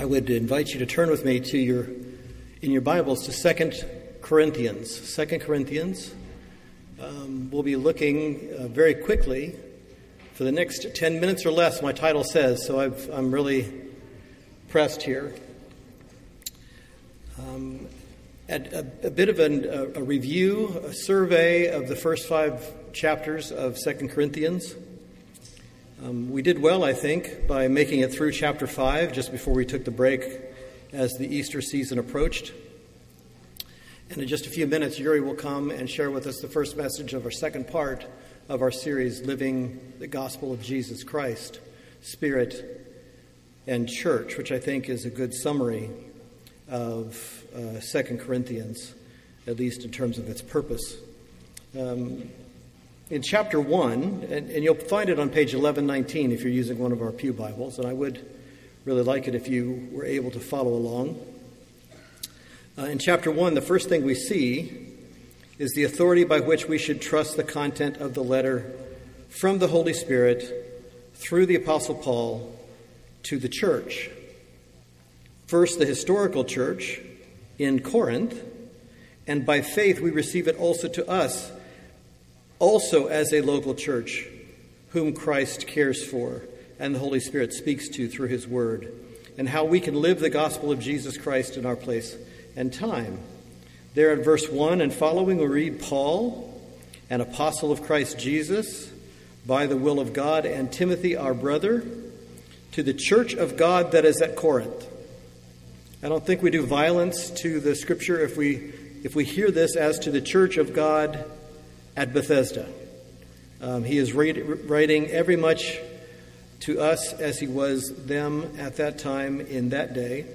I would invite you to turn with me in your Bibles to 2 Corinthians. 2 Corinthians. We'll be looking very quickly for the next 10 minutes or less, my title says, so I'm really pressed here. A bit of a review, a survey of the first 5 chapters of 2 Corinthians. We did well, I think, by making it through chapter 5 just before we took the break as the Easter season approached. And in just a few minutes, Yuri will come and share with us the first message of our second part of our series, Living the Gospel of Jesus Christ, Spirit and Church, which I think is a good summary of 2 Corinthians, at least in terms of its purpose. In chapter 1, and you'll find it on page 1119 if you're using one of our pew Bibles, and I would really like it if you were able to follow along. In chapter 1, the first thing we see is the authority by which we should trust the content of the letter from the Holy Spirit through the Apostle Paul to the church. First, the historical church in Corinth, and by faith we receive it also to us, also as a local church whom Christ cares for and the Holy Spirit speaks to through his word, and how we can live the gospel of Jesus Christ in our place and time. There in verse 1 and following we read, Paul, an apostle of Christ Jesus, by the will of God, and Timothy our brother, to the church of God that is at Corinth. I don't think we do violence to the scripture if we hear this as to the church of God at Bethesda. He is writing every much to us as he was them at that time in that day.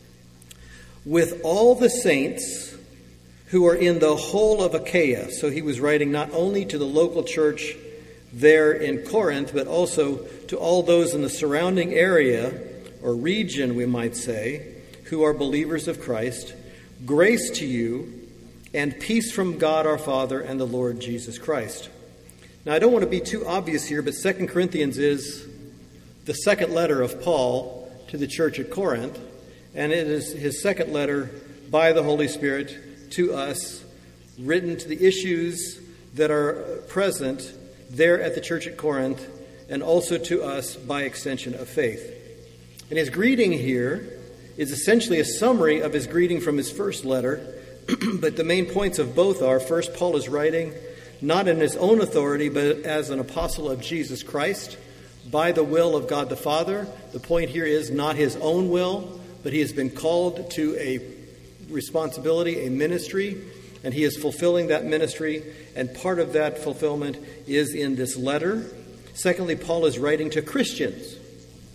With all the saints who are in the whole of Achaia. So he was writing not only to the local church there in Corinth, but also to all those in the surrounding area, or region we might say, who are believers of Christ. Grace to you and peace from God our Father and the Lord Jesus Christ. Now, I don't want to be too obvious here, but 2 Corinthians is the second letter of Paul to the church at Corinth, and it is his second letter by the Holy Spirit to us, written to the issues that are present there at the church at Corinth, and also to us by extension of faith. And his greeting here is essentially a summary of his greeting from his first letter, but the main points of both are, first, Paul is writing not in his own authority, but as an apostle of Jesus Christ, by the will of God the Father. The point here is not his own will, but he has been called to a responsibility, a ministry, and he is fulfilling that ministry, and part of that fulfillment is in this letter. Secondly, Paul is writing to Christians. It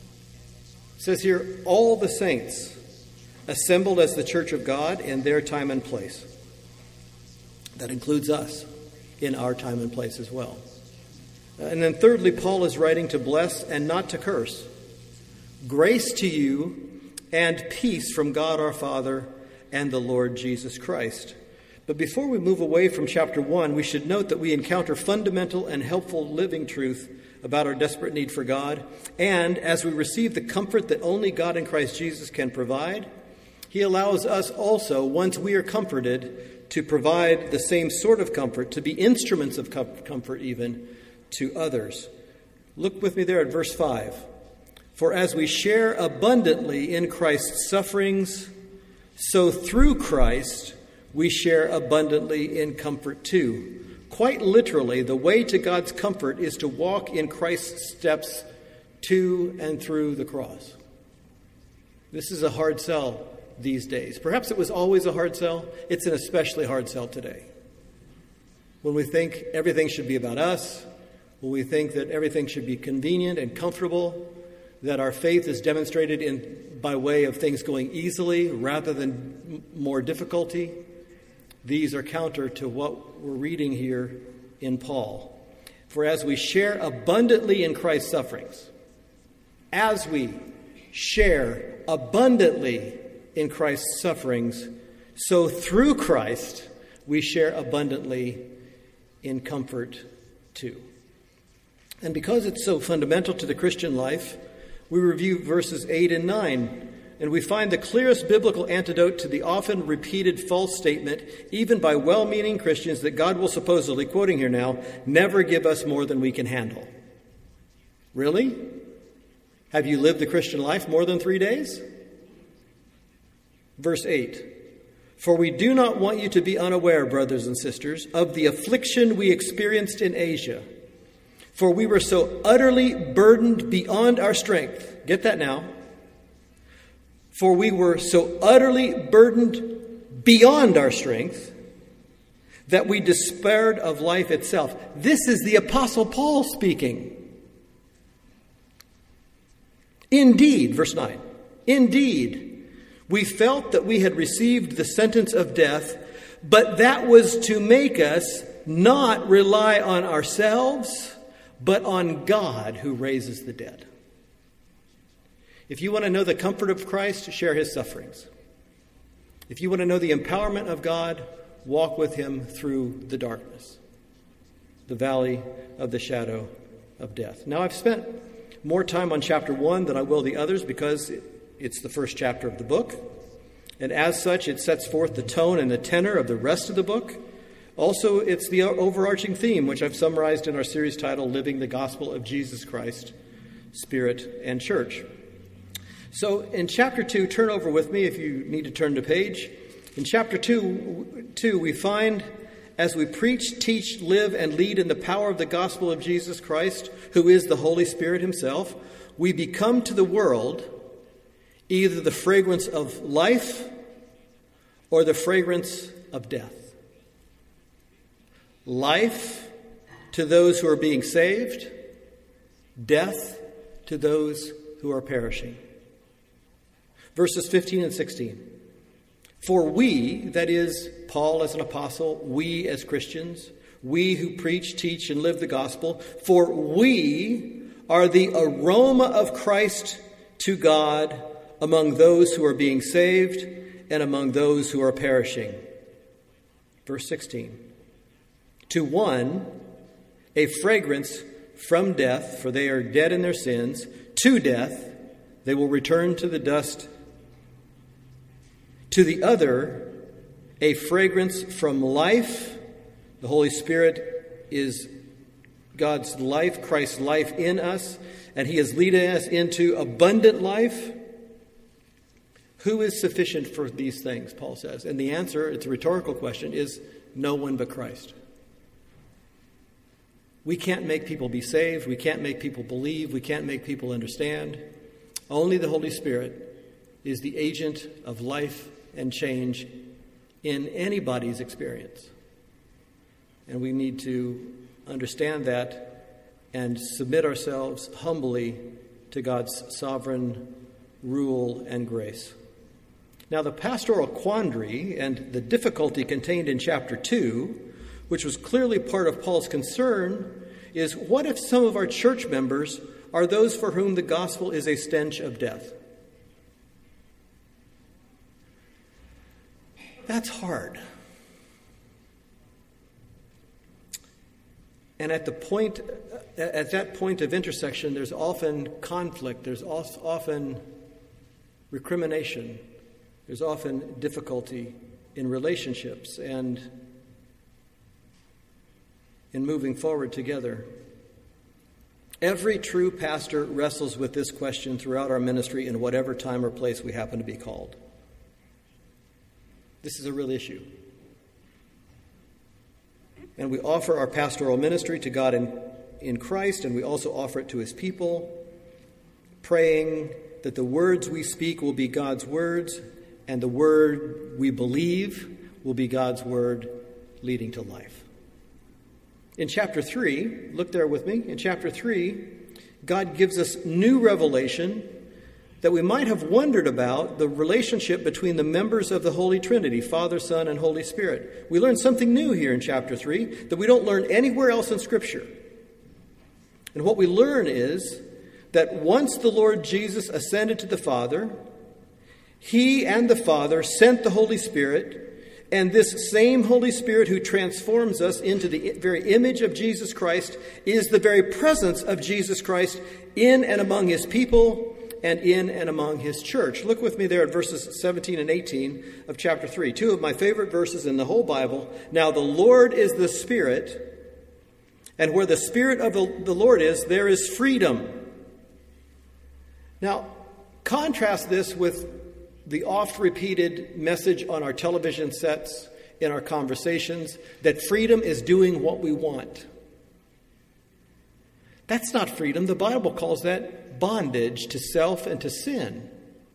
says here, all the saints assembled as the church of God in their time and place. That includes us in our time and place as well. And then thirdly, Paul is writing to bless and not to curse. Grace to you and peace from God our Father and the Lord Jesus Christ. But before we move away from chapter 1, we should note that we encounter fundamental and helpful living truth about our desperate need for God. And as we receive the comfort that only God in Christ Jesus can provide, he allows us also, once we are comforted, to provide the same sort of comfort, to be instruments of comfort even to others. Look with me there at verse 5. For as we share abundantly in Christ's sufferings, so through Christ we share abundantly in comfort too. Quite literally, the way to God's comfort is to walk in Christ's steps to and through the cross. This is a hard sell these days. Perhaps it was always a hard sell. It's an especially hard sell today. When we think everything should be about us, when we think that everything should be convenient and comfortable, that our faith is demonstrated by way of things going easily rather than more difficulty, these are counter to what we're reading here in Paul. For as we share abundantly in Christ's sufferings, as we share abundantly in Christ's sufferings, so through Christ we share abundantly in comfort too. And because it's so fundamental to the Christian life, we review verses 8 and 9. And we find the clearest biblical antidote to the often repeated false statement, even by well-meaning Christians, that God will supposedly, quoting here now, never give us more than we can handle. Really? Have you lived the Christian life more than 3 days? Verse 8. For we do not want you to be unaware, brothers and sisters, of the affliction we experienced in Asia. For we were so utterly burdened beyond our strength. Get that now. For we were so utterly burdened beyond our strength that we despaired of life itself. This is the Apostle Paul speaking. Indeed, verse 9, indeed, we felt that we had received the sentence of death, but that was to make us not rely on ourselves, but on God who raises the dead. If you want to know the comfort of Christ, share his sufferings. If you want to know the empowerment of God, walk with him through the darkness, the valley of the shadow of death. Now, I've spent more time on chapter 1 than I will the others because it's the first chapter of the book. And as such, it sets forth the tone and the tenor of the rest of the book. Also, it's the overarching theme, which I've summarized in our series title, Living the Gospel of Jesus Christ, Spirit and Church. So in chapter 2, turn over with me if you need to turn the page. In chapter 2, we find, as we preach, teach, live, and lead in the power of the gospel of Jesus Christ, who is the Holy Spirit himself, we become to the world either the fragrance of life or the fragrance of death. Life to those who are being saved, death to those who are perishing. Verses 15 and 16. For we, that is, Paul as an apostle, we as Christians, we who preach, teach, and live the gospel, for we are the aroma of Christ to God among those who are being saved and among those who are perishing. Verse 16. To one, a fragrance from death, for they are dead in their sins. To death, they will return to the dust. To the other, a fragrance from life. The Holy Spirit is God's life, Christ's life in us, and he is leading us into abundant life. Who is sufficient for these things, Paul says? And the answer, it's a rhetorical question, is no one but Christ. We can't make people be saved. We can't make people believe. We can't make people understand. Only the Holy Spirit is the agent of life and change in anybody's experience. And we need to understand that and submit ourselves humbly to God's sovereign rule and grace. Now, the pastoral quandary and the difficulty contained in chapter 2, which was clearly part of Paul's concern, is what if some of our church members are those for whom the gospel is a stench of death? That's hard. And at that point of intersection, there's often conflict, there's often recrimination, there's often difficulty in relationships and in moving forward together. Every true pastor wrestles with this question throughout our ministry in whatever time or place we happen to be called. This is a real issue. And we offer our pastoral ministry to God in Christ, and we also offer it to his people, praying that the words we speak will be God's words, and the word we believe will be God's word leading to life. In chapter 3, look there with me, in chapter 3, God gives us new revelation that we might have wondered about the relationship between the members of the Holy Trinity, Father, Son, and Holy Spirit. We learn something new here in chapter 3 that we don't learn anywhere else in Scripture. And what we learn is that once the Lord Jesus ascended to the Father, he and the Father sent the Holy Spirit, and this same Holy Spirit who transforms us into the very image of Jesus Christ is the very presence of Jesus Christ in and among his people and in and among his church. Look with me there at verses 17 and 18 of chapter 3. Two of my favorite verses in the whole Bible. Now the Lord is the Spirit, and where the Spirit of the Lord is, there is freedom. Now, contrast this with the oft-repeated message on our television sets, in our conversations, that freedom is doing what we want. That's not freedom. The Bible calls that bondage to self and to sin.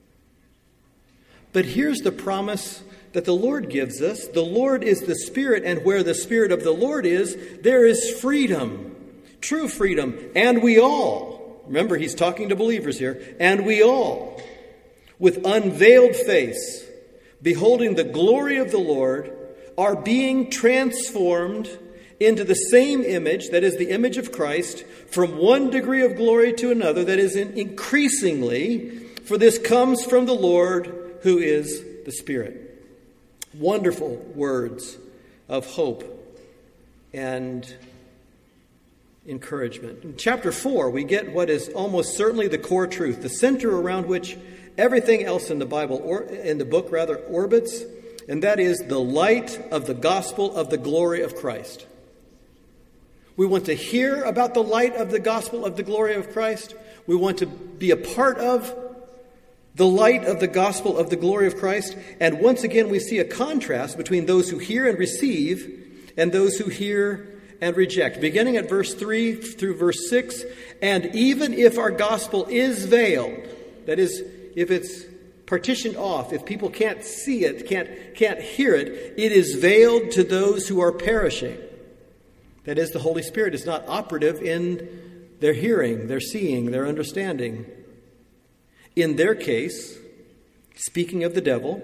But here's the promise that the Lord gives us. The Lord is the Spirit, and where the Spirit of the Lord is, there is freedom, true freedom, and we all, remember he's talking to believers here, and we all, with unveiled face, beholding the glory of the Lord, are being transformed into the same image, that is the image of Christ, from one degree of glory to another, that is increasingly, for this comes from the Lord who is the Spirit. Wonderful words of hope and encouragement. In chapter 4, we get what is almost certainly the core truth, the center around which everything else in the Bible, or in the book rather, orbits, and that is the light of the gospel of the glory of Christ. We want to hear about the light of the gospel of the glory of Christ. We want to be a part of the light of the gospel of the glory of Christ. And once again, we see a contrast between those who hear and receive and those who hear and reject. Beginning at verse 3 through verse 6, and even if our gospel is veiled, that is, if it's partitioned off, if people can't see it, can't hear it, it is veiled to those who are perishing. That is, the Holy Spirit is not operative in their hearing, their seeing, their understanding. In their case, speaking of the devil,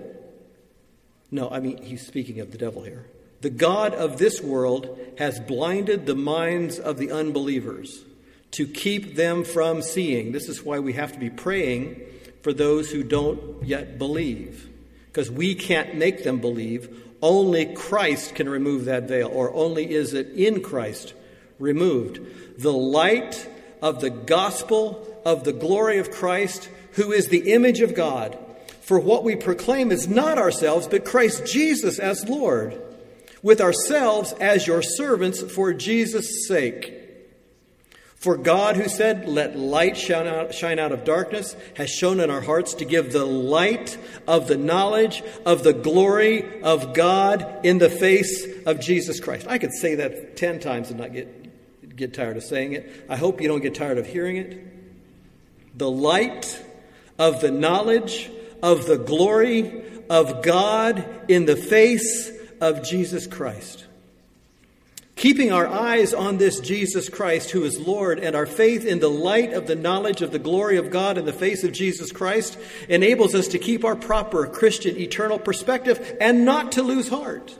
he's speaking of the devil here. The God of this world has blinded the minds of the unbelievers to keep them from seeing. This is why we have to be praying for those who don't yet believe, because we can't make them believe. Only Christ can remove that veil, or only is it in Christ removed. The light of the gospel of the glory of Christ, who is the image of God. For what we proclaim is not ourselves, but Christ Jesus as Lord, with ourselves as your servants for Jesus' sake. For God, who said, "Let light shine out of darkness," has shone in our hearts to give the light of the knowledge of the glory of God in the face of Jesus Christ. I could say that 10 times and not get tired of saying it. I hope you don't get tired of hearing it. The light of the knowledge of the glory of God in the face of Jesus Christ. Keeping our eyes on this Jesus Christ who is Lord, and our faith in the light of the knowledge of the glory of God in the face of Jesus Christ enables us to keep our proper Christian eternal perspective and not to lose heart.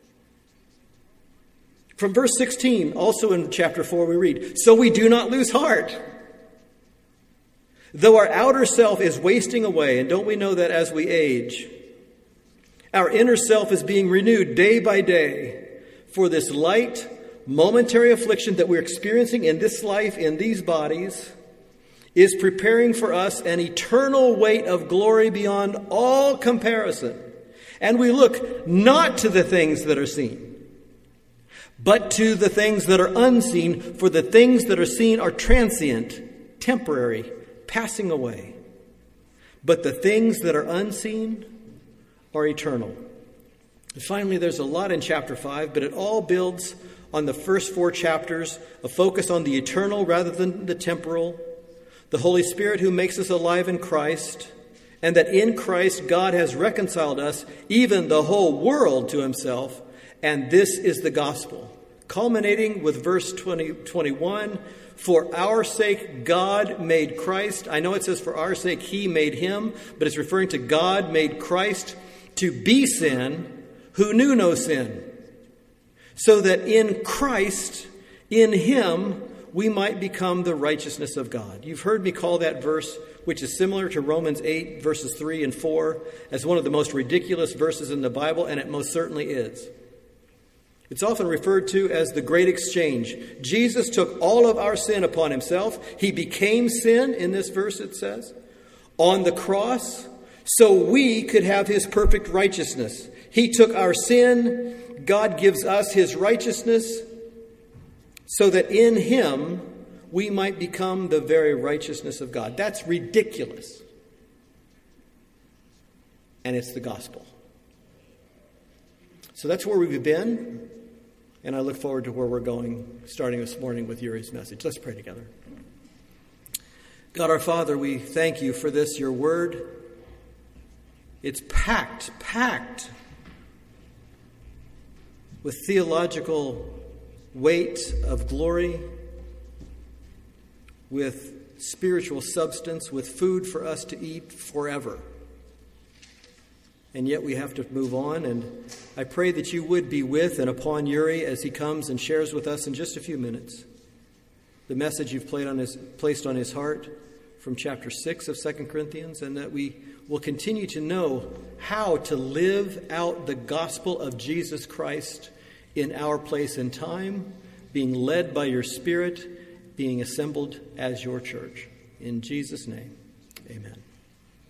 From verse 16, also in chapter 4, we read, "So we do not lose heart. Though our outer self is wasting away," and don't we know that as we age, our inner self is being renewed day by day. For this light, momentary affliction that we're experiencing in this life, in these bodies, is preparing for us an eternal weight of glory beyond all comparison. And we look not to the things that are seen, but to the things that are unseen, for the things that are seen are transient, temporary, passing away. But the things that are unseen are eternal. And finally, there's a lot in chapter 5, but it all builds on the first 4 chapters, a focus on the eternal rather than the temporal, the Holy Spirit who makes us alive in Christ, and that in Christ God has reconciled us, even the whole world, to himself, and this is the gospel. Culminating with verse 21, "For our sake God made Christ," I know it says for our sake he made him, but it's referring to God made Christ to be sin, who knew no sin, so that in Christ, in him, we might become the righteousness of God. You've heard me call that verse, which is similar to Romans 8, verses 3 and 4, as one of the most ridiculous verses in the Bible, and it most certainly is. It's often referred to as the great exchange. Jesus took all of our sin upon himself. He became sin, in this verse it says, on the cross so we could have his perfect righteousness. He took our sin. God gives us his righteousness so that in him we might become the very righteousness of God. That's ridiculous. And it's the gospel. So that's where we've been. And I look forward to where we're going, starting this morning with Yuri's message. Let's pray together. God our Father, we thank you for this, your word. It's packed with theological weight of glory, with spiritual substance, with food for us to eat forever. And yet we have to move on, and I pray that you would be with and upon Yuri as he comes and shares with us in just a few minutes the message you've placed on his heart from chapter 6 of 2 Corinthians, and that we will continue to know how to live out the gospel of Jesus Christ in our place and time, being led by your Spirit, being assembled as your church. In Jesus' name, amen.